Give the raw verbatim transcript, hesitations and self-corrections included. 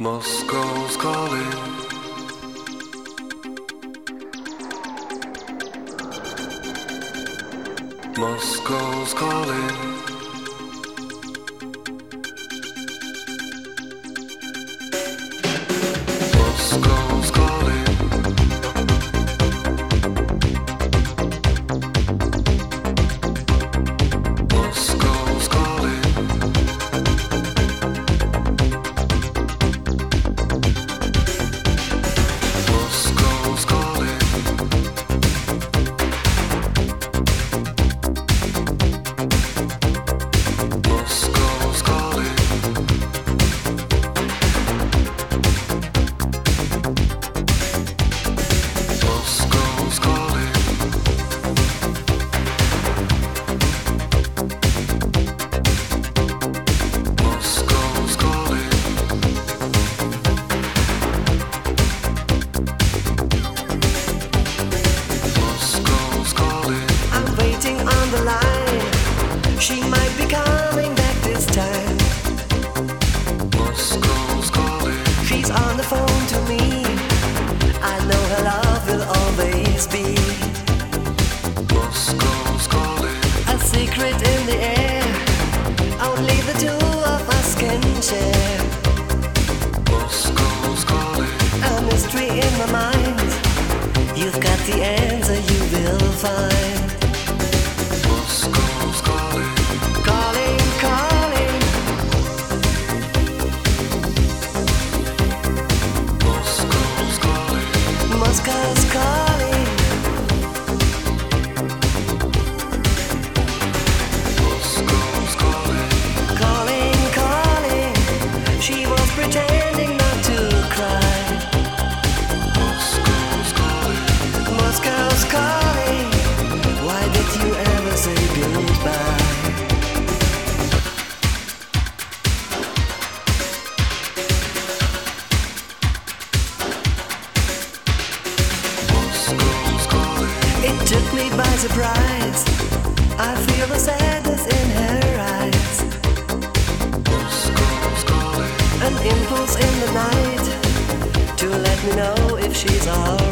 Moscow's calling. Moscow's calling. Moscow's calling. Moscow's calling. Moscow's calling. Moscow's calling. Moscow's calling. Moscow's calling. Moscow's calling. I'm waiting on the line. She might be coming back this time. Moscow's calling. She's on the phone to me. I know her love will always be Moscow's calling. a secret in the air. Only the two of us can share. Moscow's calling. A mystery in my mind. You've got the answer, you will find. Moscow's calling. Calling, calling. Moscow's calling. Moscow's calling. Moscow's calling. Calling, calling. She was pretending not to cry. Moscow's calling. Moscow's calling. Why did you ever say goodbye? Moscow's calling. It took me by surprise. I feel the sadness in her eyes. Moscow's calling. An impulse in the night to let me know if she's alright.